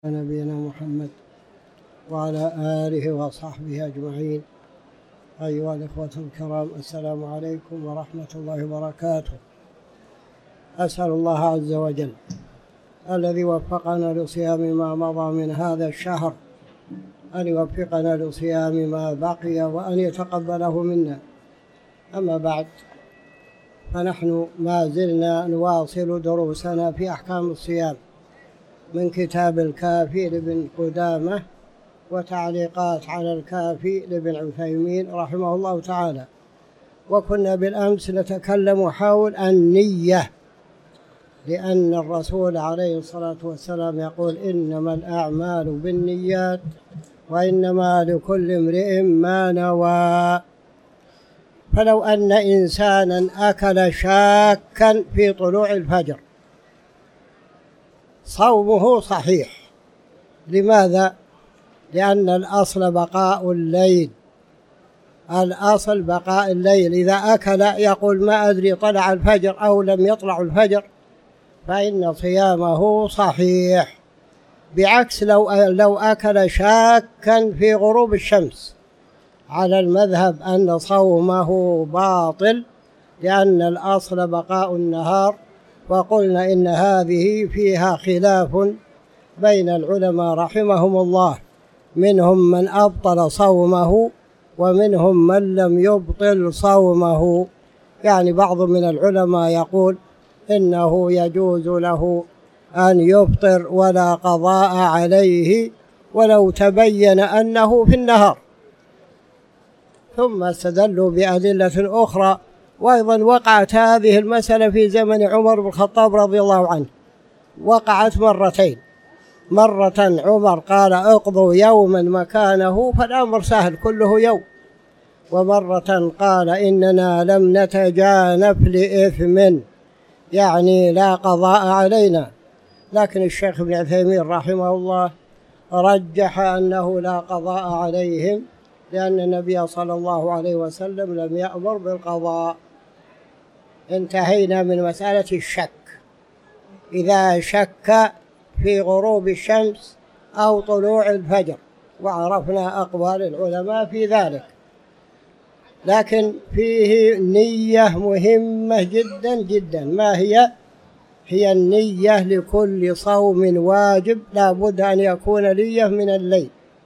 نبينا محمد وعلى آله وصحبه أجمعين. أيها الإخوة الكرام، السلام عليكم ورحمة الله وبركاته. أسأل الله عز وجل الذي وفقنا لصيام ما مضى من هذا الشهر أن يوفقنا لصيام ما بقي وأن يتقبله منا. أما بعد، فنحن ما زلنا نواصل دروسنا في أحكام الصيام من كتاب الكافي لابن قدامة وتعليقات على الكافي لابن عثيمين رحمه الله تعالى. وكنا بالأمس نتكلم حول النية، لأن الرسول عليه الصلاة والسلام يقول: إنما الأعمال بالنيات وإنما لكل امرئ ما نوى. فلو أن إنسانا أكل شاكا في طلوع الفجر صومه صحيح. لماذا؟ لأن الأصل بقاء الليل، الأصل بقاء الليل. إذا أكل يقول ما أدري طلع الفجر أو لم يطلع الفجر، فإن صيامه صحيح. بعكس لو أكل شاكا في غروب الشمس، على المذهب أن صومه باطل، لأن الأصل بقاء النهار. وقلنا إن هذه فيها خلاف بين العلماء رحمهم الله، منهم من أبطل صومه ومنهم من لم يبطل صومه. يعني بعض من العلماء يقول إنه يجوز له أن يفطر ولا قضاء عليه ولو تبين أنه في النهار. ثم استدلوا بأدلة أخرى. وأيضا وقعت هذه المسألة في زمن عمر بن الخطاب رضي الله عنه، وقعت مرتين. مرة عمر قال: اقضوا يوما مكانه، فالأمر سهل كله يوم. ومرة قال: إننا لم نتجانف لإثم، يعني لا قضاء علينا. لكن الشيخ ابن عثيمين رحمه الله رجح أنه لا قضاء عليهم، لأن النبي صلى الله عليه وسلم لم يأمر بالقضاء. انتهينا من مسألة الشك. إذا شك في غروب الشمس أو طلوع الفجر، وعرفنا أقوال العلماء في ذلك. لكن فيه نية مهمة جدا جدا. ما هي؟ هي النية لكل صوم واجب لا بد أن يكون نية من الليل،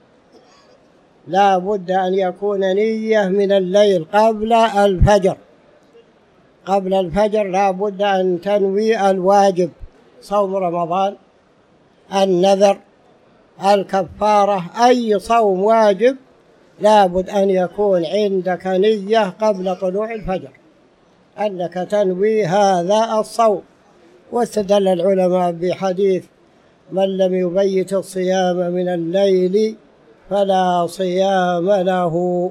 لا بد أن يكون نية من الليل قبل الفجر. قبل الفجر لا بد أن تنوي الواجب: صوم رمضان، النذر، الكفارة، أي صوم واجب لا بد أن يكون عندك نية قبل طلوع الفجر أنك تنوي هذا الصوم. واستدل العلماء بحديث: من لم يبيت الصيام من الليل فلا صيام له.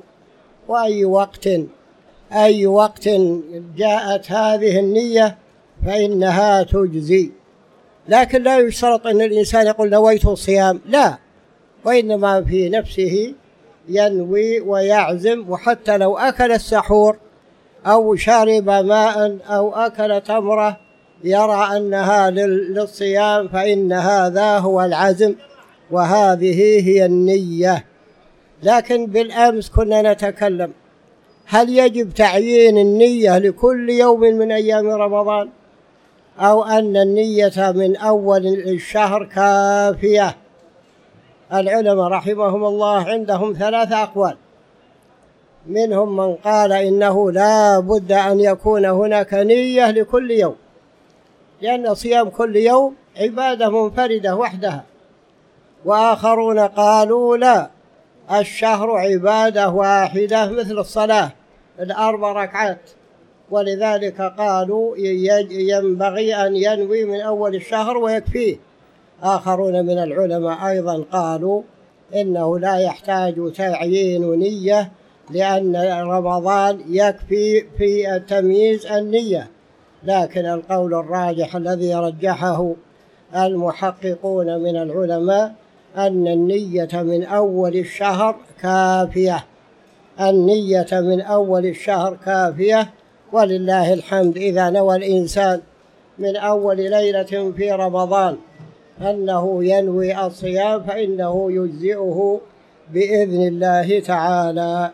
أي وقت جاءت هذه النية فإنها تجزي. لكن لا يشترط أن الإنسان يقول نويت الصيام، لا، وإنما في نفسه ينوي ويعزم. وحتى لو أكل السحور أو شرب ماء أو أكل تمرة يرى أنها للصيام، فإن هذا هو العزم وهذه هي النية. لكن بالأمس كنا نتكلم: هل يجب تعيين النية لكل يوم من أيام رمضان، أو أن النية من أول الشهر كافية؟ العلماء رحمهم الله عندهم 3 أقوال. منهم من قال إنه لا بد أن يكون هناك نية لكل يوم، لأن صيام كل يوم عبادة منفردة وحدها. وآخرون قالوا لا، الشهر عبادة واحدة مثل الصلاة 4 ركعات، ولذلك قالوا ينبغي أن ينوي من أول الشهر ويكفيه. آخرون من العلماء أيضا قالوا إنه لا يحتاج تعيين نية، لأن رمضان يكفي في تمييز النية. لكن القول الراجح الذي رجحه المحققون من العلماء أن النية من أول الشهر كافية. النية من أول الشهر كافية، ولله الحمد. إذا نوى الإنسان من أول ليلة في رمضان أنه ينوي الصيام فإنه يجزئه بإذن الله تعالى.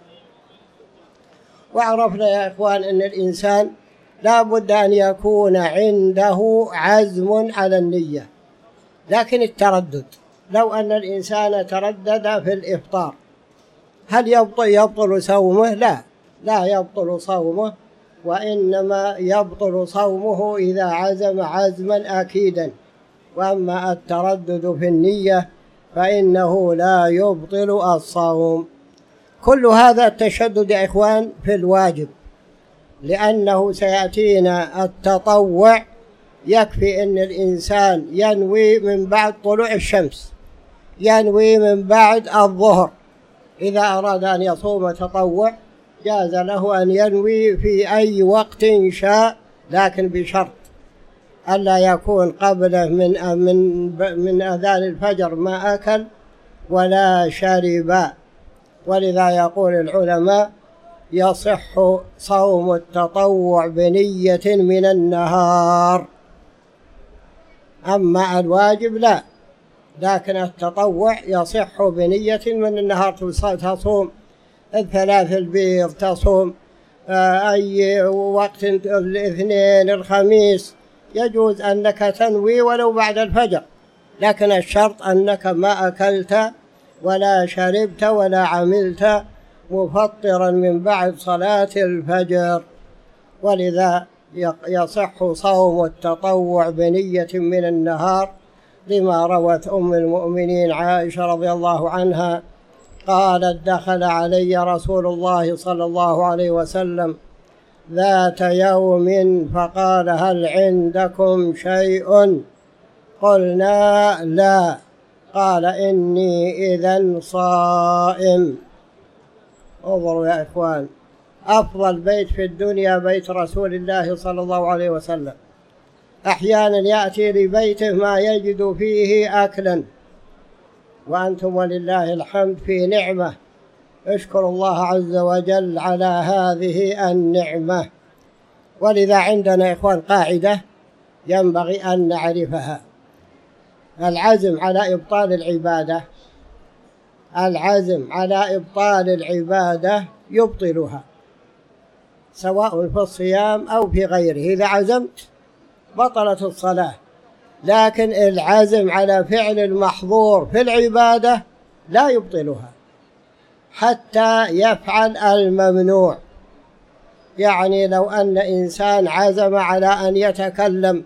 وعرفنا يا إخوان أن الإنسان لا بد أن يكون عنده عزم على النية، لكن التردد، لو أن الإنسان تردد في الإفطار هل يبطل صومه؟ لا يبطل صومه، وإنما يبطل صومه إذا عزم عزما أكيدا. وأما التردد في النية فإنه لا يبطل الصوم. كل هذا التشدد يا إخوان في الواجب، لأنه سيأتينا التطوع يكفي أن الإنسان ينوي من بعد طلوع الشمس، ينوي من بعد الظهر. إذا أراد أن يصوم تطوع جاز له أن ينوي في أي وقت شاء، لكن بشرط ألا يكون قبله من أذان الفجر ما أكل ولا شرب. ولذا يقول العلماء يصح صوم التطوع بنية من النهار، أما الواجب لا، لكن التطوع يصح بنية من النهار. تصوم الثلاث البيض، تصوم أي وقت، الاثنين الخميس، يجوز أنك تنوي ولو بعد الفجر، لكن الشرط أنك ما أكلت ولا شربت ولا عملت مفطرا من بعد صلاة الفجر. ولذا يصح صوم التطوع بنية من النهار، لما روت أم المؤمنين عائشة رضي الله عنها قالت: دخل علي رسول الله صلى الله عليه وسلم ذات يوم فقال: هل عندكم شيء؟ قلنا: لا. قال: إني إذن صائم. انظروا يا إخوان، أفضل بيت في الدنيا بيت رسول الله صلى الله عليه وسلم، أحيانا يأتي لبيته ما يجد فيه أكلا، وأنتم ولله الحمد في نعمة، اشكروا الله عز وجل على هذه النعمة. ولذا عندنا إخوان قاعدة ينبغي أن نعرفها: العزم على إبطال العبادة، العزم على إبطال العبادة يبطلها، سواء في الصيام أو في غيره. إذا عزمت بطلت الصلاة، لكن العزم على فعل المحظور في العبادة لا يبطلها حتى يفعل الممنوع. يعني لو أن إنسان عزم على أن يتكلم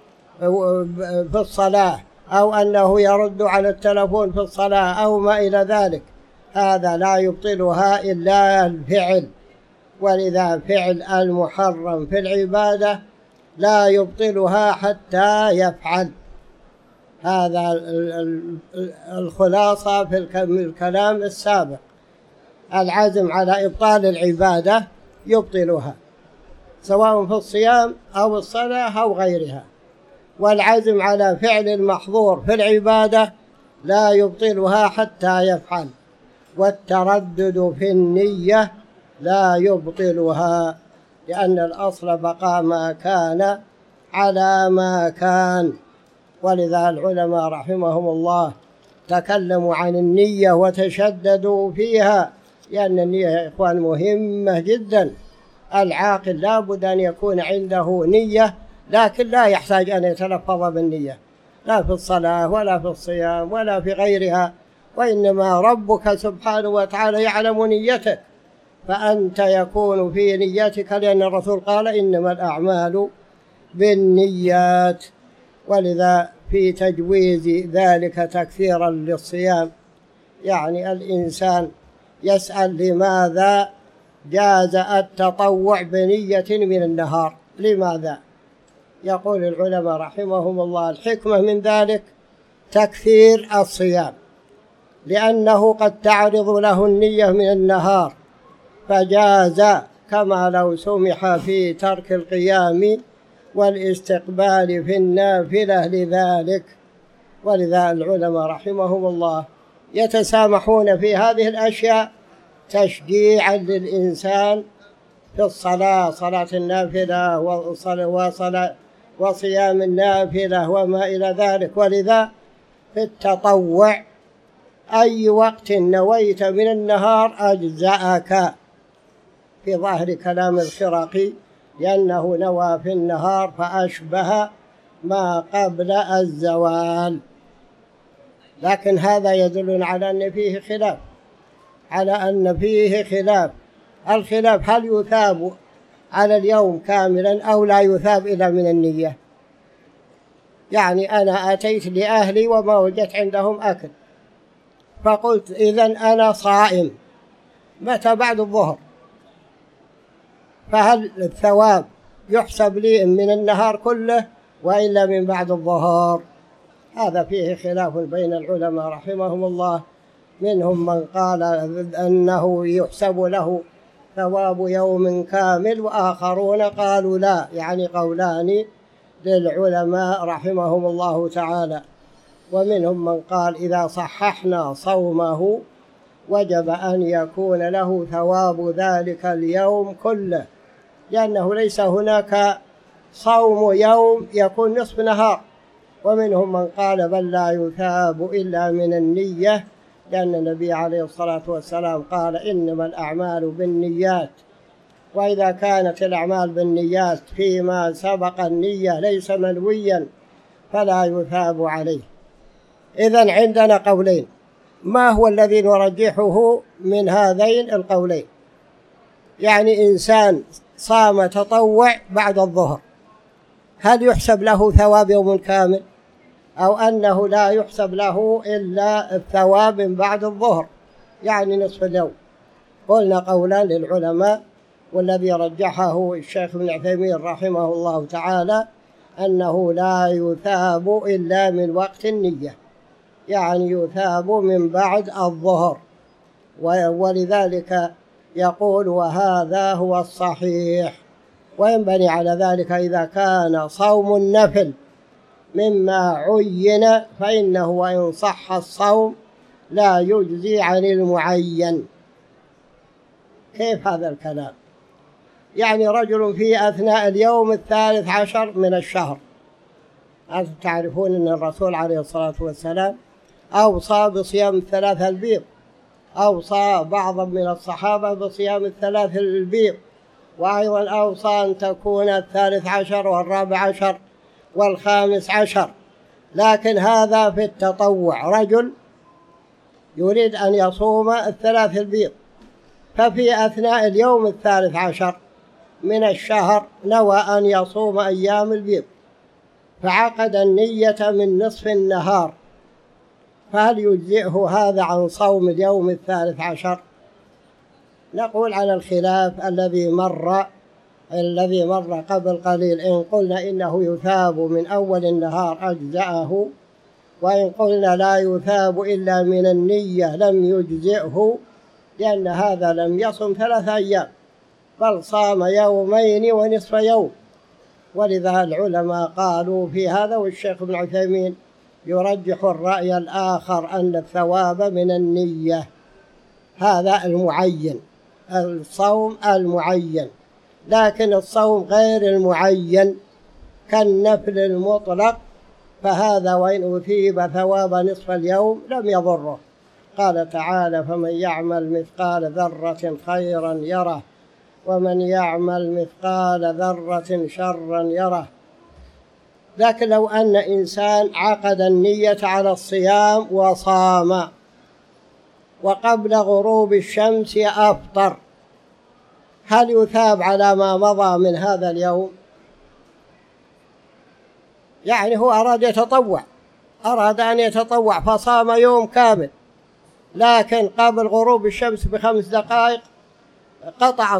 في الصلاة، أو أنه يرد على التلفون في الصلاة أو ما إلى ذلك، هذا لا يبطلها إلا الفعل. ولذا فعل المحرم في العبادة لا يبطلها حتى يفعل. هذا الخلاصة في الكلام السابق: العزم على إبطال العبادة يبطلها سواء في الصيام أو الصلاة أو غيرها، والعزم على فعل المحظور في العبادة لا يبطلها حتى يفعل، والتردد في النية لا يبطلها، لأن الأصل بقاء ما كان على ما كان. ولذا العلماء رحمهم الله تكلموا عن النية وتشددوا فيها، لأن النية يا إخوان مهمة جدا. العاقل لا بد أن يكون عنده نية، لكن لا يحتاج أن يتلفظ بالنية، لا في الصلاة ولا في الصيام ولا في غيرها، وإنما ربك سبحانه وتعالى يعلم نيتك، فأنت يكون في نيتك، لأن الرسول قال: إنما الأعمال بالنيات. ولذا في تجويز ذلك تكثيرا للصيام، يعني الإنسان يسأل لماذا جاز التطوع بنية من النهار؟ لماذا؟ يقول العلماء رحمهم الله: الحكمة من ذلك تكثير الصيام، لأنه قد تعرض له النية من النهار فجاز، كما لو سمح في ترك القيام والاستقبال في النافلة لذلك. ولذا العلماء رحمهم الله يتسامحون في هذه الأشياء تشجيعا للإنسان في الصلاة، صلاة النافلة وصيام النافلة وما إلى ذلك. ولذا في التطوع أي وقت نويت من النهار أجزأك، في ظاهر كلام الخرقي، لأنه نوى في النهار فأشبه ما قبل الزوال. لكن هذا يدلنا على أن فيه خلاف، الخلاف هل يثاب على اليوم كاملا أو لا يثاب إلا من النية؟ يعني أنا أتيت لأهلي وما وجدت عندهم أكل، فقلت إذن أنا صائم متى؟ بعد الظهر، فهل الثواب يحسب لي من النهار كله وإلا من بعد الظهر؟ هذا فيه خلاف بين العلماء رحمهم الله، منهم من قال أنه يحسب له ثواب يوم كامل، وآخرون قالوا لا، يعني قولان للعلماء رحمهم الله تعالى. ومنهم من قال إذا صححنا صومه وجب أن يكون له ثواب ذلك اليوم كله، لأنه ليس هناك صوم يوم يكون نصف نهار. ومنهم من قال بل لا يثاب إلا من النية، لأن النبي عليه الصلاة والسلام قال إنما الأعمال بالنيات، وإذا كانت الأعمال بالنيات فيما سبق النية ليس منويا فلا يثاب عليه. إذن عندنا قولين، ما هو الذي نرجحه من هذين القولين؟ يعني إنسان صام تطوع بعد الظهر، هل يحسب له ثواب يوم كامل، أو أنه لا يحسب له إلا الثواب من بعد الظهر يعني نصف اليوم؟ قلنا قولان للعلماء، والذي رجحه الشيخ ابن عثيمين رحمه الله تعالى أنه لا يثاب إلا من وقت النية، يعني يثاب من بعد الظهر، ولذلك يقول وهذا هو الصحيح. وينبني على ذلك إذا كان صوم النفل مما عين فإنه وإن صح الصوم لا يجزي عن المعين. كيف هذا الكلام؟ يعني رجل في أثناء اليوم 13 من الشهر، أنتم تعرفون أن الرسول عليه الصلاة والسلام أوصى بصيام 3 البيض، أوصى بعضا من الصحابة بصيام 3 البيض، وأيضا أوصى أن تكون 13 و14 و15. لكن هذا في التطوع، رجل يريد أن يصوم 3 البيض، ففي أثناء اليوم 13 من الشهر نوى أن يصوم أيام البيض، فعقد النية من نصف النهار، فهل يجزئه هذا عن صوم اليوم 13؟ نقول على الخلاف الذي مر قبل قليل. إن قلنا إنه يثاب من أول النهار أجزأه، وإن قلنا لا يثاب إلا من النية لم يجزئه، لأن هذا لم يصم 3 أيام بل صام يومين ونصف يوم. ولذا العلماء قالوا في هذا، والشيخ ابن عثيمين يرجح الرأي الآخر أن الثواب من النية، هذا المعين، الصوم المعين. لكن الصوم غير المعين كالنفل المطلق فهذا وإن أثيب ثواب نصف اليوم لم يضره. قال تعالى فمن يعمل مثقال ذرة خيرا يره ومن يعمل مثقال ذرة شرا يره. لكن لو أن إنسان عقد النية على الصيام وصام وقبل غروب الشمس أفطر، هل يثاب على ما مضى من هذا اليوم؟ يعني هو أراد أن يتطوع فصام يوم كامل، لكن قبل غروب الشمس ب5 دقائق قطع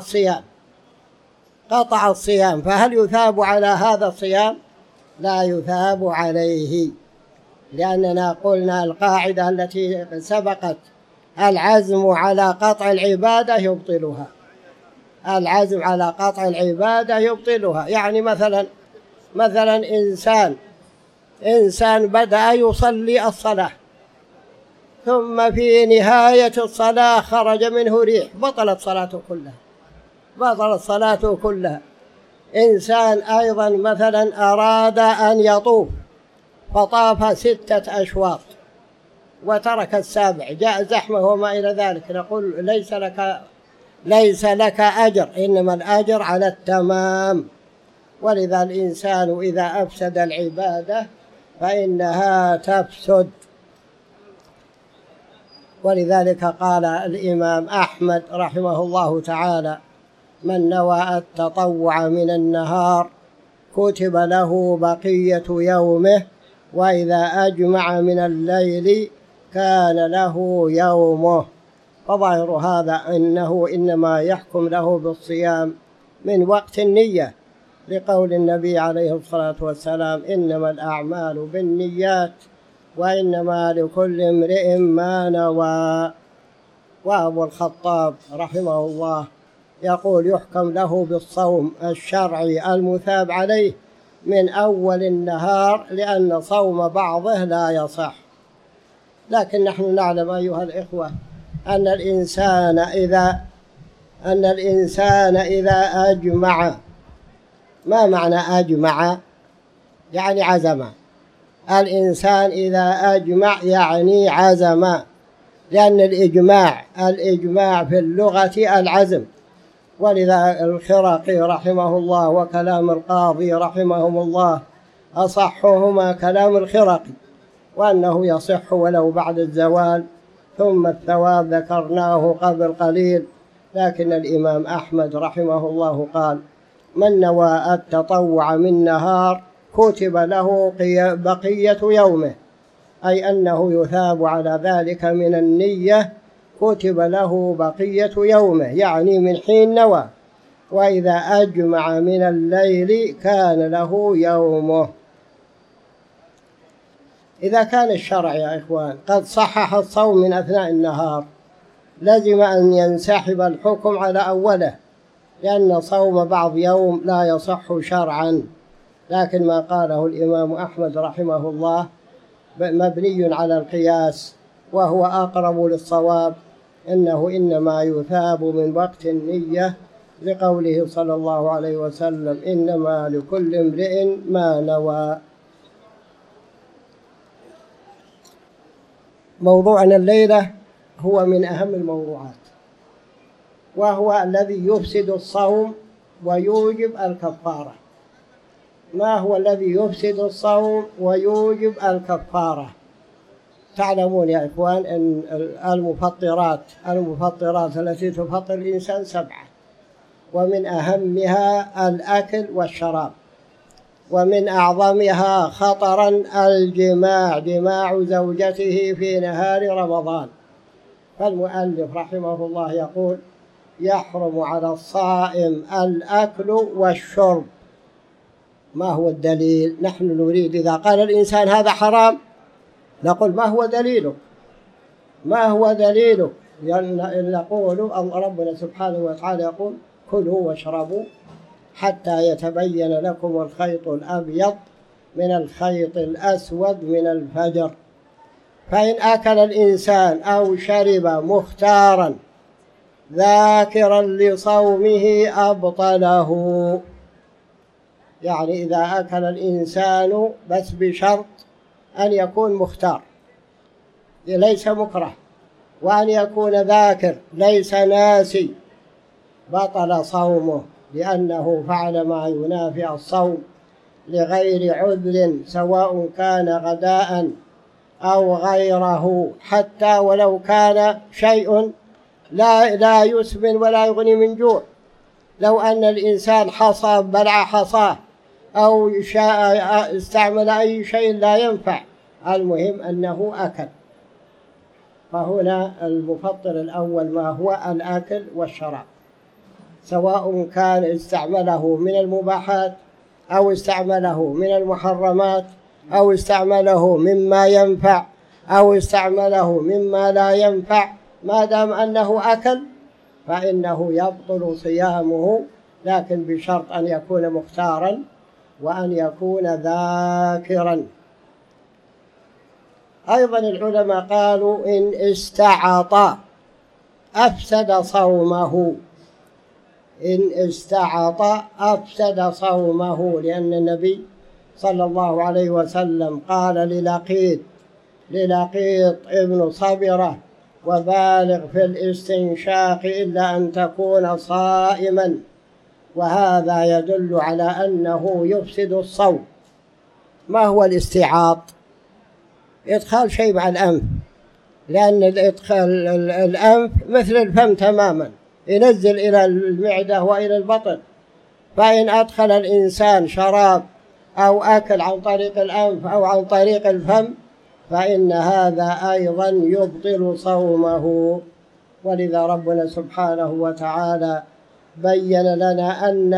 الصيام، فهل يثاب على هذا الصيام؟ لا يثاب عليه، لأننا قلنا القاعدة التي سبقت العزم على قطع العبادة يبطلها، العزم على قطع العبادة يبطلها. يعني مثلا إنسان بدأ يصلي الصلاة ثم في نهاية الصلاة خرج منه ريح، بطلت صلاته كلها. إنسان أيضا مثلا أراد أن يطوف فطاف 6 أشواط وترك السابع، جاء زحمة وما إلى ذلك، نقول ليس لك أجر، إنما الأجر على التمام. ولذا الإنسان إذا أفسد العبادة فإنها تفسد. ولذلك قال الإمام أحمد رحمه الله تعالى: من نوى التطوع من النهار كتب له بقية يومه، وإذا أجمع من الليل كان له يومه. فظاهر هذا أنه إنما يحكم له بالصيام من وقت النية، لقول النبي عليه الصلاة والسلام: إنما الأعمال بالنيات وإنما لكل امرئ ما نوى. وأبو الخطاب رحمه الله يقول: يحكم له بالصوم الشرعي المثاب عليه من أول النهار، لأن صوم بعضه لا يصح. لكن نحن نعلم أيها الإخوة أن الإنسان إذا أجمع. ما معنى أجمع؟ يعني عزم. الإنسان إذا أجمع يعني عزم، لأن الإجماع في اللغة العزم. ولذا الخرقي رحمه الله وكلام القاضي رحمهم الله أصحهما كلام الخرقي، وأنه يصح ولو بعد الزوال، ثم الثواب ذكرناه قبل قليل. لكن الإمام أحمد رحمه الله قال: من نوى التطوع من نهار كتب له بقية يومه، أي أنه يثاب على ذلك من النية، كتب له بقية يومه، يعني من حين نوى. وإذا أجمع من الليل كان له يومه. إذا كان الشرع يا إخوان قد صحح الصوم من أثناء النهار، لزم أن ينسحب الحكم على أوله، لأن صوم بعض يوم لا يصح شرعا. لكن ما قاله الإمام أحمد رحمه الله مبني على القياس، وهو أقرب للصواب، إنه إنما يثاب من وقت النية، لقوله صلى الله عليه وسلم: إنما لكل امرئ ما نوى. موضوعنا الليلة هو من أهم الموضوعات، وهو الذي يفسد الصوم ويوجب الكفارة. ما هو الذي يفسد الصوم ويوجب الكفارة؟ تعلمون يا إخوان أن المفطرات التي تفطر الإنسان 7، ومن أهمها الأكل والشراب، ومن أعظمها خطرا الجماع، جماع زوجته في نهار رمضان. فالمؤلف رحمه الله يقول: يحرم على الصائم الأكل والشرب. ما هو الدليل؟ نحن نريد إذا قال الإنسان هذا حرام نقول: ما هو دليله؟ ما هو دليله؟ نقول ربنا سبحانه وتعالى يقول: كلوا واشربوا حتى يتبين لكم الخيط الأبيض من الخيط الأسود من الفجر. فإن أكل الإنسان أو شرب مختارا ذاكرا لصومه أبطله. يعني إذا أكل الإنسان بس بشرط أن يكون مختار ليس مكره، وأن يكون ذاكر ليس ناسي، بطل صومه، لأنه فعل ما ينافي الصوم لغير عذر، سواء كان غداء أو غيره، حتى ولو كان شيء لا يسمن ولا يغني من جوع. لو أن الإنسان بلع حصاه أو استعمل أي شيء لا ينفع، المهم أنه أكل. فهنا المفطر الأول ما هو الأكل والشراب، سواء كان استعمله من المباحات أو استعمله من المحرمات أو استعمله مما ينفع أو استعمله مما لا ينفع، ما دام أنه أكل فإنه يبطل صيامه، لكن بشرط أن يكون مختارا وأن يكون ذاكرا. أيضا العلماء قالوا: إن استعطى أفسد صومه. إن استعطى أفسد صومه، لأن النبي صلى الله عليه وسلم قال للقيط: للقيط ابن صبرة: وبالغ في الاستنشاق إلا أن تكون صائما. وهذا يدل على أنه يفسد الصوم. ما هو الاستيعاط؟ إدخال شيء مع الأنف، لأن الأنف مثل الفم تماما، ينزل إلى المعدة وإلى البطن. فإن أدخل الإنسان شراب أو أكل عن طريق الأنف أو عن طريق الفم فإن هذا أيضا يبطل صومه. ولذا ربنا سبحانه وتعالى بين لنا أن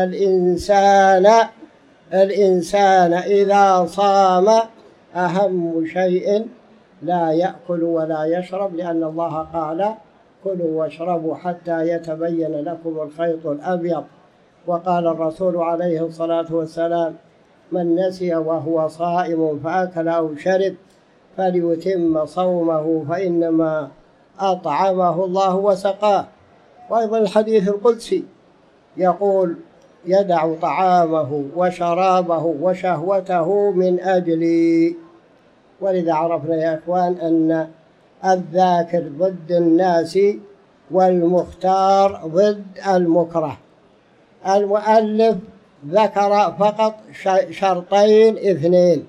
الإنسان إذا صام أهم شيء لا يأكل ولا يشرب، لأن الله قال: كلوا واشربوا حتى يتبين لكم الخيط الأبيض. وقال الرسول عليه الصلاة والسلام: من نسي وهو صائم فأكل أو شرب فليتم صومه فإنما أطعمه الله وسقاه. وأيضا الحديث القدسي يقول: يدع طعامه وشرابه وشهوته من أجلي. ولذا عرفنا يا إخوان أن الذاكر ضد الناس والمختار ضد المكره. المؤلف ذكر فقط شرطين اثنين: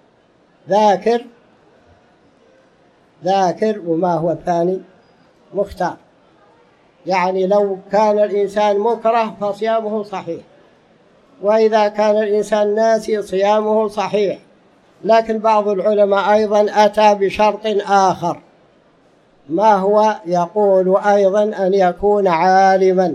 ذاكر وما هو الثاني؟ مختار. يعني لو كان الإنسان مكره فصيامه صحيح، وإذا كان الإنسان ناسي صيامه صحيح. لكن بعض العلماء أيضا أتى بشرط آخر، ما هو؟ يقول أيضا أن يكون عالما.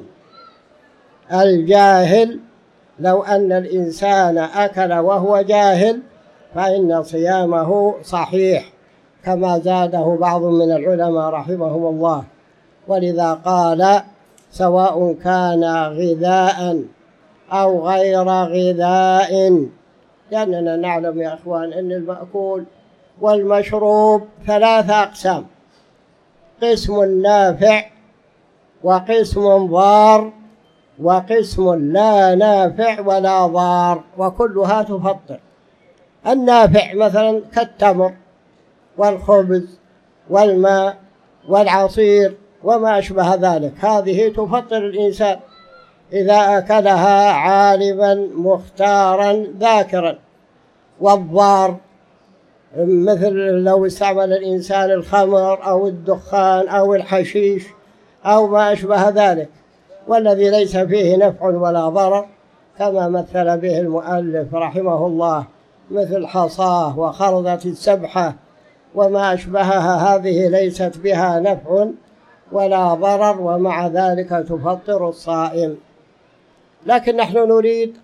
الجاهل لو أن الإنسان أكل وهو جاهل فإن صيامه صحيح، كما زاده بعض من العلماء رحمهم الله. ولذا قال: سواء كان غذاء أو غير غذاء، لأننا نعلم يا أخوان أن المأكول والمشروب 3 أقسام: قسم نافع، وقسم ضار، وقسم لا نافع ولا ضار، وكلها تفطر. النافع مثلا كالتمر والخبز والماء والعصير وما أشبه ذلك، هذه تفطر الإنسان إذا أكلها عالما مختارا ذاكرا. والضار مثل لو استعمل الإنسان الخمر أو الدخان أو الحشيش أو ما أشبه ذلك، والذي ليس فيه نفع ولا ضرر، كما مثل به المؤلف رحمه الله، مثل حصاه وخرضة السبحة وما أشبهها، هذه ليست بها نفع ولا ضرر، ومع ذلك تفطر الصائم. لكن نحن نريد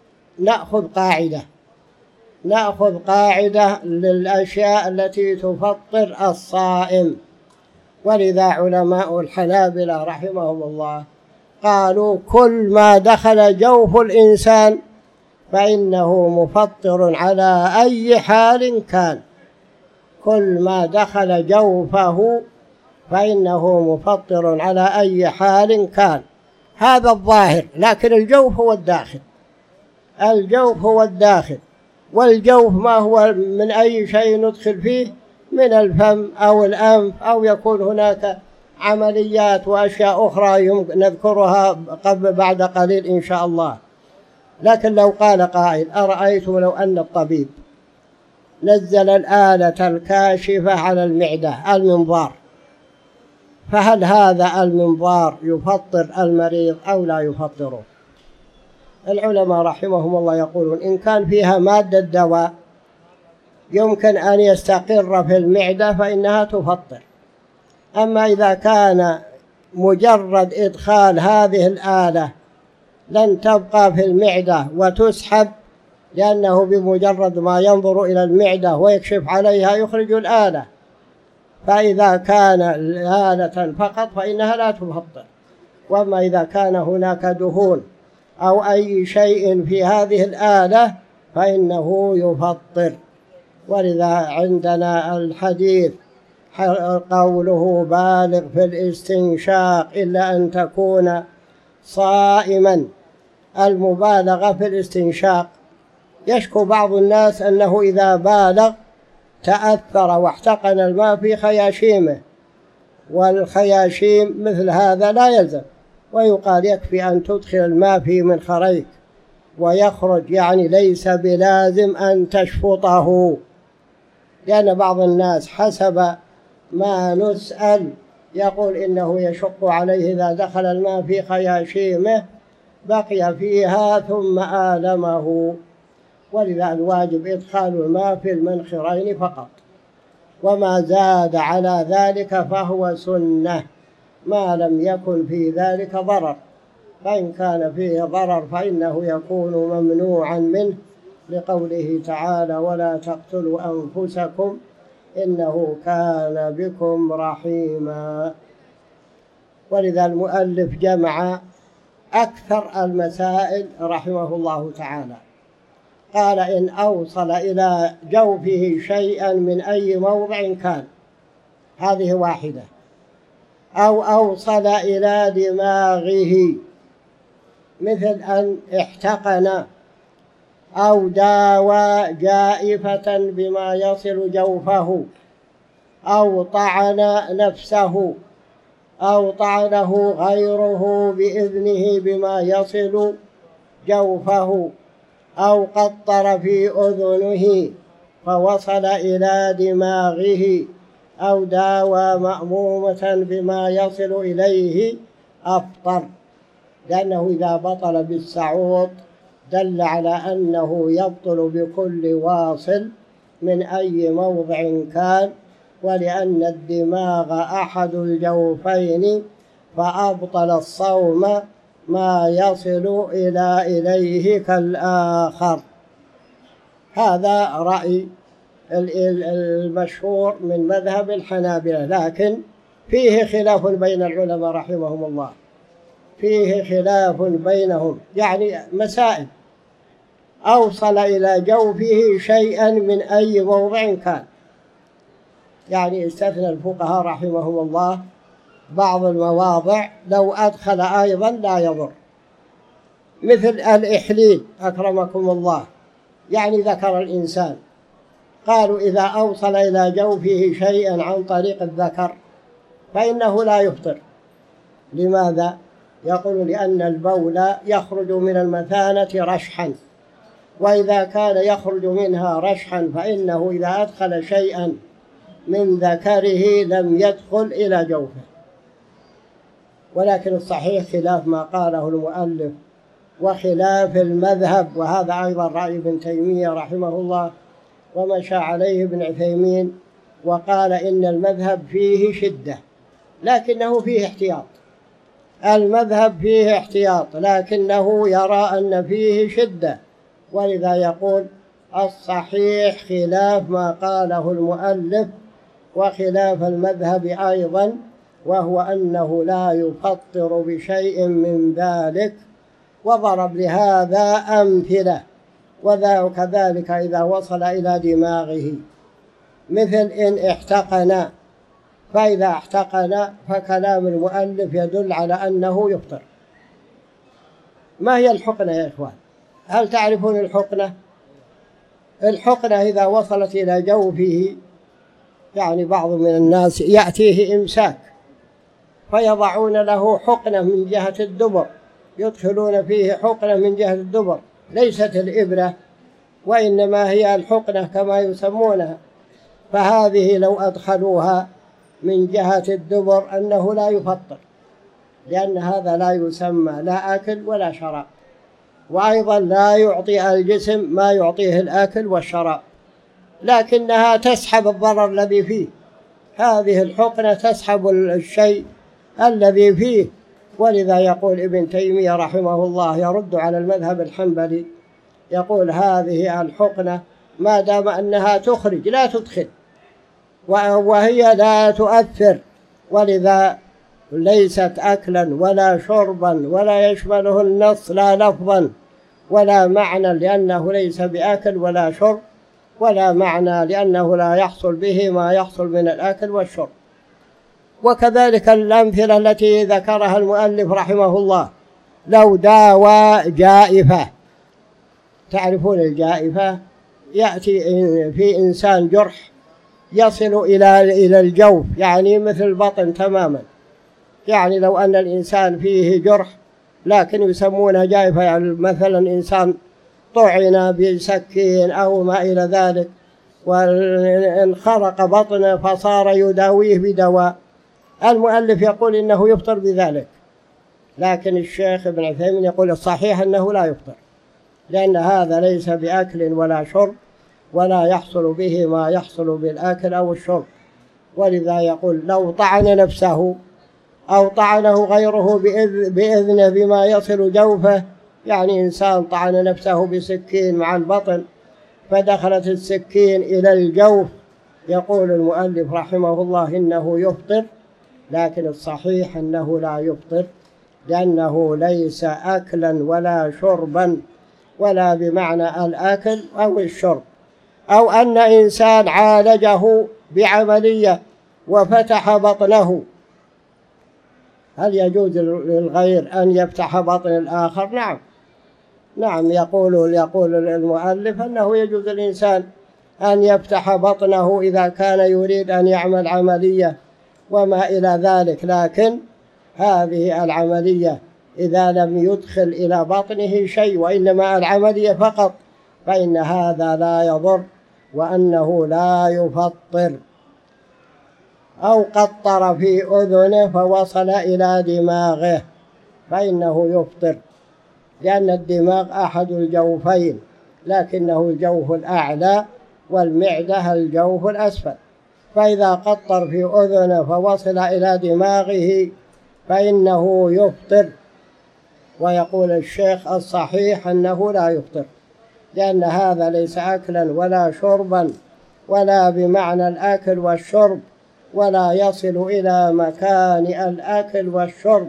نأخذ قاعدة للأشياء التي تفطر الصائم. ولذا علماء الحنابلة رحمهم الله قالوا: كل ما دخل جوف الإنسان فإنه مفطر على أي حال كان. كل ما دخل جوفه فإنه مفطر على أي حال كان. هذا الظاهر، لكن الجوف هو الداخل. الجوف هو الداخل، والجوف ما هو من أي شيء ندخل فيه، من الفم أو الأنف، أو يكون هناك عمليات وأشياء أخرى نذكرها بعد قليل إن شاء الله. لكن لو قال قائل: أرأيتم لو أن الطبيب نزل الآلة الكاشفة على المعدة، المنظار، فهل هذا المنظار يفطر المريض أو لا يفطره؟ العلماء رحمهم الله يقولون: إن كان فيها مادة دواء يمكن أن يستقر في المعدة فإنها تفطر. أما إذا كان مجرد إدخال هذه الآلة لن تبقى في المعدة وتسحب، لأنه بمجرد ما ينظر إلى المعدة ويكشف عليها يخرج الآلة، فإذا كان آلة فقط فإنها لا تفطر. وأما إذا كان هناك دهون أو أي شيء في هذه الآلة فإنه يفطر. ولذا عندنا الحديث قوله: بالغ في الاستنشاق إلا أن تكون صائما. المبالغة في الاستنشاق، يشكو بعض الناس أنه إذا بالغ تأثر واحتقن الماء في خياشيمه، والخياشيم مثل هذا لا يلزم، ويقال يكفي أن تدخل الماء في منخريك ويخرج، يعني ليس بلازم أن تشفطه، لأن بعض الناس حسب ما نسأل يقول إنه يشق عليه إذا دخل الماء في خياشيمه بقي فيها ثم آلمه، ولذا الواجب إدخال الماء في المنخرين فقط، وما زاد على ذلك فهو سنة ما لم يكن في ذلك ضرر، فإن كان فيه ضرر فإنه يكون ممنوعا منه، لقوله تعالى ولا تقتلوا أنفسكم إنه كان بكم رحيما. ولذا المؤلف جمع أكثر المسائل رحمه الله تعالى، قال إن أوصل إلى جوفه شيئا من أي موضع كان، هذه واحدة، أو أوصل إلى دماغه مثل أن احتقن أو داوى جائفة بما يصل جوفه، أو طعن نفسه، أو طعنه غيره بإذنه بما يصل جوفه، أو قطر في أذنه فوصل إلى دماغه، أو داوى مأمومة بما يصل إليه أفطر، لأنه إذا بطل بالسعوط دل على أنه يبطل بكل واصل من أي موضع كان، ولأن الدماغ أحد الجوفين فأبطل الصوم ما يصل إليه كالآخر. هذا رأي المشهور من مذهب الحنابلة، لكن فيه خلاف بين العلماء رحمهم الله، فيه خلاف بينهم، يعني مسائل أوصل إلى جوفه شيئا من أي موضع كان، يعني استثنى الفقهاء رحمهم الله بعض المواضع لو أدخل أيضا لا يضر، مثل الإحليل أكرمكم الله، يعني ذكر الإنسان، قالوا إذا أوصل إلى جوفه شيئا عن طريق الذكر فإنه لا يفطر. لماذا؟ يقول لأن البول يخرج من المثانة رشحا، وإذا كان يخرج منها رشحا فإنه إذا أدخل شيئا من ذكره لم يدخل إلى جوفه. ولكن الصحيح خلاف ما قاله المؤلف وخلاف المذهب، وهذا أيضا رأي ابن تيمية رحمه الله، ومشى عليه ابن عثيمين، وقال إن المذهب فيه شدة لكنه فيه احتياط، المذهب فيه احتياط لكنه يرى أن فيه شدة، ولذا يقول الصحيح خلاف ما قاله المؤلف وخلاف المذهب أيضا، وهو أنه لا يفطر بشيء من ذلك، وضرب لهذا أمثلة، وكذلك إذا وصل إلى دماغه مثل إن احتقن، فإذا احتقن فكلام المؤلف يدل على أنه يفطر. ما هي الحقنة يا إخوان؟ هل تعرفون الحقنة؟ الحقنة إذا وصلت إلى جوفه، يعني بعض من الناس يأتيه إمساك فيضعون له حقنة من جهة الدبر، يدخلون فيه حقنة من جهة الدبر، ليست الإبرة وإنما هي الحقنة كما يسمونها، فهذه لو أدخلوها من جهة الدبر أنه لا يفطر، لأن هذا لا يسمى لا أكل ولا شراب، وأيضا لا يعطي الجسم ما يعطيه الأكل والشراب، لكنها تسحب الضرر الذي فيه، هذه الحقنة تسحب الشيء الذي فيه. ولذا يقول ابن تيمية رحمه الله يرد على المذهب الحنبلي، يقول هذه الحقنة ما دام أنها تخرج لا تدخل، وهي لا تؤثر، ولذا ليست أكلا ولا شربا ولا يشمله النص لا لفظا ولا معنى، لأنه ليس بأكل ولا شرب، ولا معنى لأنه لا يحصل به ما يحصل من الأكل والشرب. وكذلك الأمثلة التي ذكرها المؤلف رحمه الله، لو داوى جائفة، تعرفون الجائفة؟ يأتي في إنسان جرح يصل إلى الجوف، يعني مثل البطن تماما. يعني لو أن الإنسان فيه جرح لكن يسمونه جائفة، يعني مثلا إنسان طعن بسكين أو ما إلى ذلك وانخرق بطنه فصار يداويه بدواء، المؤلف يقول إنه يفطر بذلك، لكن الشيخ ابن عثيمين يقول الصحيح أنه لا يفطر، لأن هذا ليس بأكل ولا شرب، ولا يحصل به ما يحصل بالأكل أو الشرب. ولذا يقول لو طعن نفسه أو طعنه غيره بإذنه بما يصل جوفه، يعني إنسان طعن نفسه بسكين مع البطن فدخلت السكين إلى الجوف، يقول المؤلف رحمه الله إنه يفطر، لكن الصحيح أنه لا يفطر، لأنه ليس أكلا ولا شربا، ولا بمعنى الأكل أو الشرب. أو أن إنسان عالجه بعملية وفتح بطنه، هل يجوز للغير أن يفتح بطن الآخر؟ نعم، يقول المؤلف أنه يجوز الإنسان أن يفتح بطنه إذا كان يريد أن يعمل عملية وما إلى ذلك، لكن هذه العملية إذا لم يدخل إلى بطنه شيء وإنما العملية فقط، فإن هذا لا يضر وأنه لا يفطر. أو قطر في أذنه فوصل إلى دماغه فإنه يفطر، لأن الدماغ أحد الجوفين، لكنه الجوف الأعلى والمعدة الجوف الأسفل، فإذا قطر في أذنه فوصل إلى دماغه فإنه يفطر. ويقول الشيخ الصحيح أنه لا يفطر، لأن هذا ليس أكلا ولا شربا، ولا بمعنى الأكل والشرب، ولا يصل إلى مكان الأكل والشرب.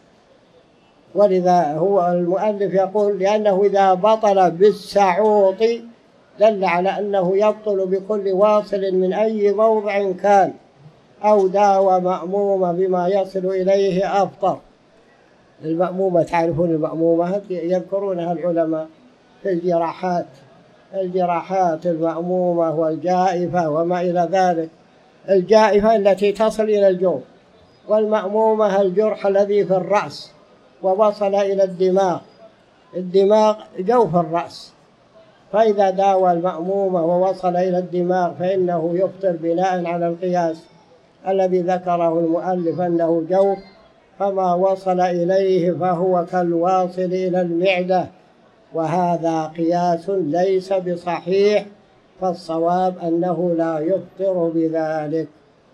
ولذا هو المؤلف يقول لأنه إذا بطل بالسعوط دل على أنه يبطل بكل واصل من أي موضع كان، أو داوى مأمومة بما يصل إليه أفطر. المأمومة، تعرفون المأمومة يذكرونها العلماء في الجراحات المأمومة والجائفة وما إلى ذلك. الجائفة التي تصل إلى الجوف، والمأمومة الجرح الذي في الرأس ووصل إلى الدماغ جوف الرأس، فإذا داوى المأمومة ووصل إلى الدماغ فإنه يفطر بناء على القياس الذي ذكره المؤلف أنه جوف، فما وصل إليه فهو كالواصل إلى المعدة، وهذا قياس ليس بصحيح، فالصواب أنه لا يفطر بذلك.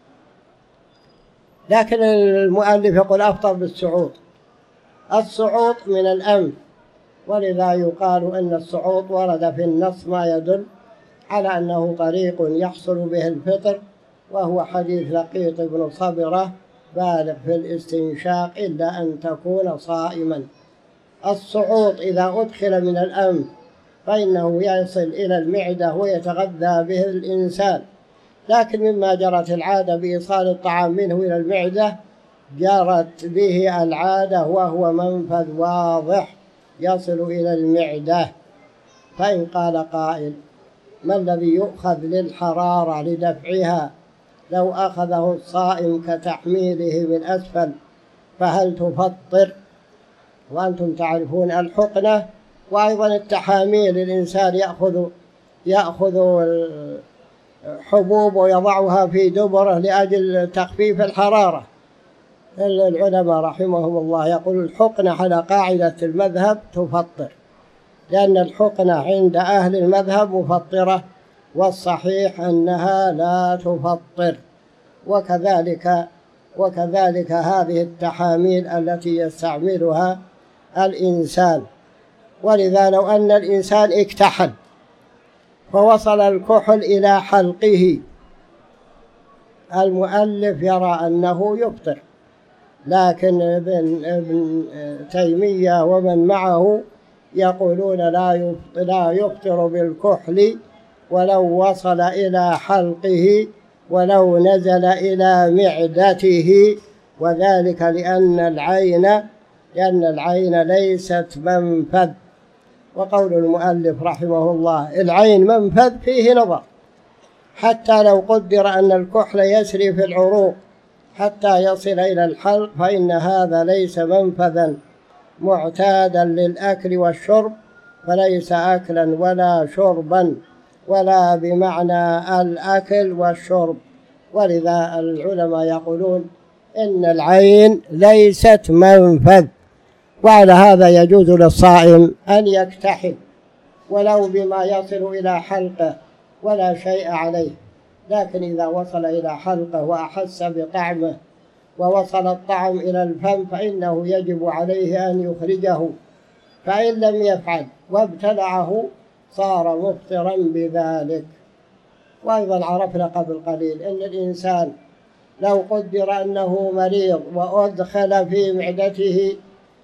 لكن المؤلف يقول أفطر بالسعوط. السعوط من الأنف، ولذا يقال أن السعوط ورد في النص ما يدل على أنه طريق يحصل به الفطر، وهو حديث لقيط بن صبرة بالغ في الاستنشاق إلا أن تكون صائما. السعوط إذا أدخل من الأنف فإنه يصل إلى المعدة ويتغذى به الإنسان، لكن مما جرت العادة بإيصال الطعام منه إلى المعدة جرت به العادة وهو منفذ واضح يصل إلى المعدة. فإن قال قائل ما الذي يؤخذ للحرارة لدفعها لو أخذه الصائم كتحميله من أسفل فهل تفطر؟ وأنتم تعرفون الحقنة وأيضا التحاميل، الإنسان يأخذ حبوب ويضعها في دبره لأجل تخفيف الحرارة. العلماء رحمهم الله يقول الحقنة على قاعدة المذهب تفطر، لأن الحقنة عند أهل المذهب مفطرة، والصحيح أنها لا تفطر. وكذلك هذه التحاميل التي يستعملها الإنسان. ولذا لو أن الإنسان اكتحل فوصل الكحل إلى حلقه، المؤلف يرى أنه يفطر، لكن ابن تيمية ومن معه يقولون لا يفطر بالكحل ولو وصل إلى حلقه ولو نزل إلى معدته، وذلك لأن العين ليست منفذ. وقول المؤلف رحمه الله العين منفذ فيه نظر، حتى لو قدر أن الكحل يسري في العروق حتى يصل إلى الحلق فإن هذا ليس منفذا معتادا للأكل والشرب، فليس أكلا ولا شربا ولا بمعنى الأكل والشرب. ولذا العلماء يقولون إن العين ليست منفذ، وعلى هذا يجوز للصائم أن يكتحل ولو بما يصل إلى حلقه ولا شيء عليه، لكن إذا وصل إلى حلقه وأحس بطعمه ووصل الطعم إلى الفم فإنه يجب عليه أن يخرجه، فإن لم يفعل وابتلعه صار مفطرا بذلك. وأيضا عرفنا قبل قليل أن الإنسان لو قدر أنه مريض وأدخل في معدته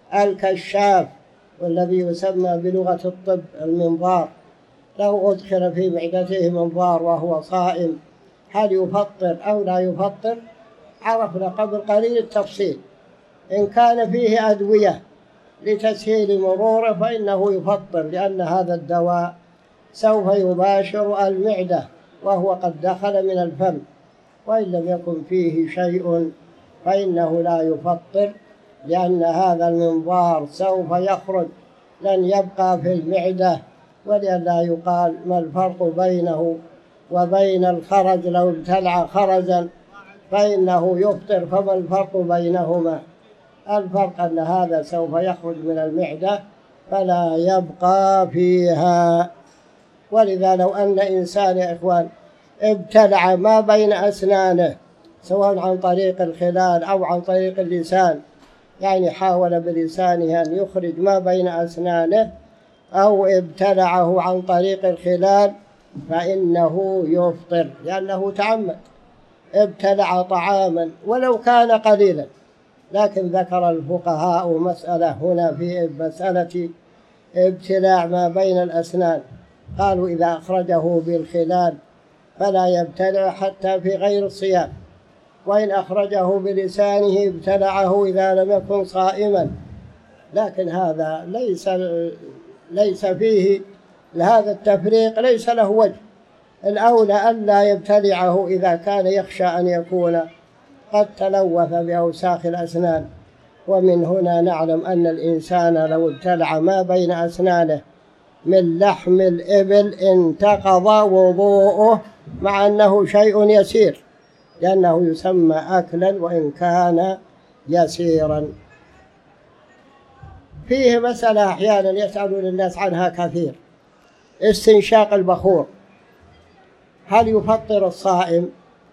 الكشاف والذي يسمى بلغة الطب المنظار، لو أدخل في معدته منظار وهو صائم هل يفطر أو لا يفطر؟ عرفنا قبل قليل التفصيل. إن كان فيه أدوية لتسهيل مروره فإنه يفطر، لأن هذا الدواء سوف يباشر المعدة وهو قد دخل من الفم، وإن لم يكن فيه شيء فإنه لا يفطر، لأن هذا المنظار سوف يخرج لن يبقى في المعدة، ولئلا يقال ما الفرق بينه وبين الخرج، لو ابتلع خرجا فإنه يفطر، فما الفرق بينهما؟ الفرق أن هذا سوف يخرج من المعدة فلا يبقى فيها. ولذا لو أن إنسان يا إخوان ابتلع ما بين أسنانه سواء عن طريق الخلال أو عن طريق اللسان، يعني حاول بلسانه أن يخرج ما بين أسنانه أو ابتلعه عن طريق الخلال فإنه يفطر، لأنه تعمد، ابتلع طعاما ولو كان قليلا. لكن ذكر الفقهاء مسألة هنا في مسألة ابتلاع ما بين الأسنان، قالوا إذا أخرجه بالخلال فلا يبتلع حتى في غير الصيام، وإن أخرجه بلسانه ابتلعه إذا لم يكن صائما. لكن هذا ليس فيه لهذا التفريق، ليس له وجه. الأولى ألا يبتلعه إذا كان يخشى أن يكون قد تلوث بأوساخ الأسنان. ومن هنا نعلم أن الإنسان لو ابتلع ما بين أسنانه من لحم الإبل انتقض وضوءه، مع أنه شيء يسير، لأنه يسمى أكلا وإن كان يسيرا. فيه مسألة أحيانا يسألون الناس عنها كثير، استنشاق البخور، هل يفطر الصائم؟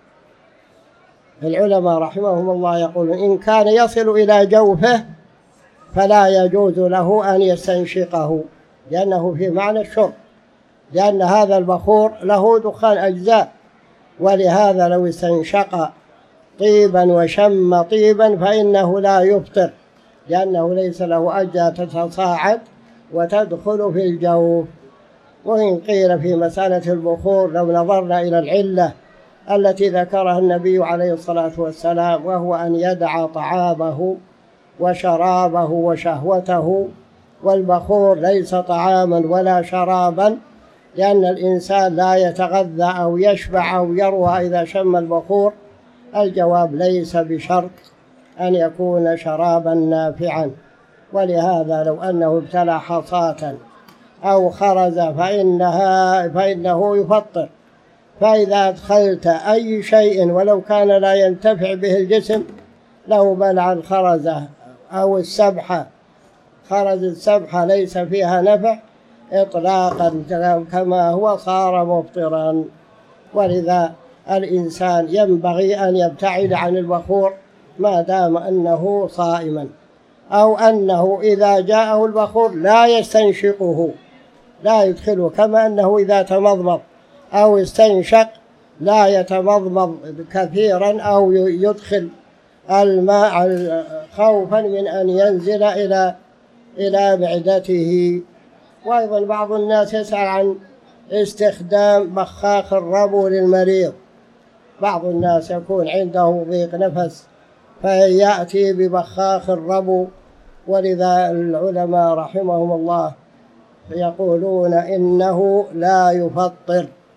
العلماء رحمهم الله يقولون إن كان يصل إلى جوفه فلا يجوز له أن يستنشقه، لأنه في معنى الشرب، لأن هذا البخور له دخان أجزاء، ولهذا لو استنشق طيبا وشم طيبا فإنه لا يفطر، لأنه ليس له أجزاء تتصاعد وتدخل في الجوف. وإن قيل في مسألة البخور لو نظرنا إلى العلة التي ذكرها النبي عليه الصلاة والسلام، وهو أن يدع طعامه وشرابه وشهوته، والبخور ليس طعاما ولا شرابا، لأن الإنسان لا يتغذى أو يشبع أو يروى إذا شم البخور. الجواب ليس بشرط أن يكون شرابا نافعا. ولهذا لو أنه ابتلع حصاة أو خرز فإنه يفطر. فإذا أدخلت أي شيء ولو كان لا ينتفع به الجسم، لو بلع الخرزة أو السبحة، خرز السبحة ليس فيها نفع إطلاقا كما هو، صار مفطرا. ولذا الإنسان ينبغي أن يبتعد عن البخور ما دام أنه صائما، أو أنه إذا جاءه البخور لا يستنشقه، لا يدخله، كما أنه إذا تمضمض أو استنشق لا يتمضمض كثيرا أو يدخل الماء خوفا من أن ينزل إلى معدته. وأيضا بعض الناس يسأل عن استخدام بخاخ الربو للمريض. بعض الناس يكون عنده ضيق نفس فيأتي ببخاخ الربو، ولذا العلماء رحمهم الله يقولون إنه لا يفطر،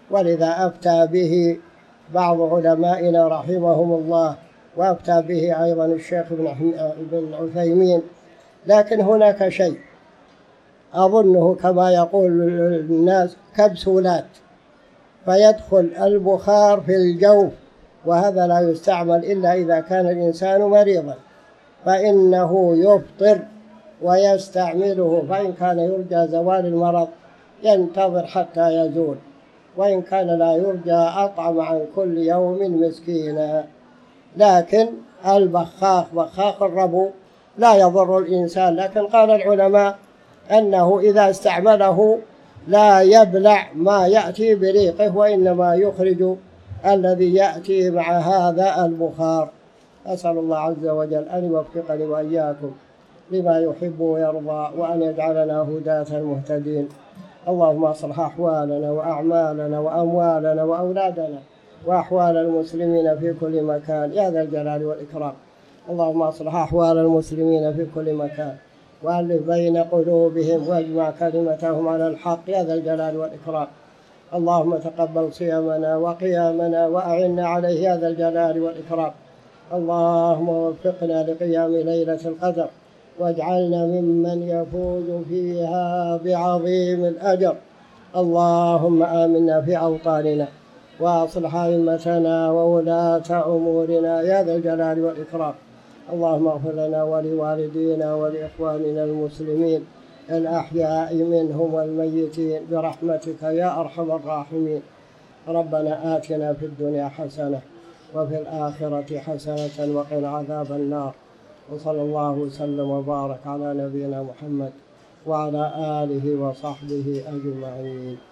ولذا أفتى به بعض علمائنا رحمهم الله، وأفتى به أيضا الشيخ ابن عثيمين. لكن هناك شيء أظنه كما يقول الناس كبسولات، فيدخل البخار في الجوف، وهذا لا يستعمل إلا إذا كان الإنسان مريضا، فإنه يفطر ويستعمله، فإن كان يرجى زوال المرض ينتظر حتى يزول، وإن كان لا يرجى أطعم عن كل يوم مسكينا. لكن بخاخ الربو لا يضر الإنسان، لكن قال العلماء أنه إذا استعمله لا يبلع ما يأتي بريقه، وإنما يخرج الذي يأتي مع هذا البخار. أسأل الله عز وجل أن يوفقني وإياكم لما يحب ويرضى، وأن يجعلنا هداة مهتدين. اللهم اصلح أحوالنا وأعمالنا وأموالنا وأولادنا وأحوال المسلمين في كل مكان يا ذا الجلال والإكرام. اللهم اصلح أحوال المسلمين في كل مكان، وألف بين قلوبهم، واجمع كلمتهم على الحق يا ذا الجلال والإكرام. اللهم تقبل صيامنا وقيامنا وأعنا عليه يا ذا الجلال والإكرام. اللهم وفقنا لقيام ليلة القدر، واجعلنا ممن يفوز فيها بعظيم الأجر. اللهم آمنا في أوطاننا، وأصلح أئمتنا وولاة أمورنا يا ذا الجلال والإكرام. اللهم اغفر لنا ولوالدينا ولإخواننا المسلمين الأحياء منهم والميتين برحمتك يا أرحم الراحمين. ربنا آتنا في الدنيا حسنة وفي الآخرة حسنة وقنا عذاب النار. وصلى الله وسلم وبارك على نبينا محمد وعلى آله وصحبه أجمعين.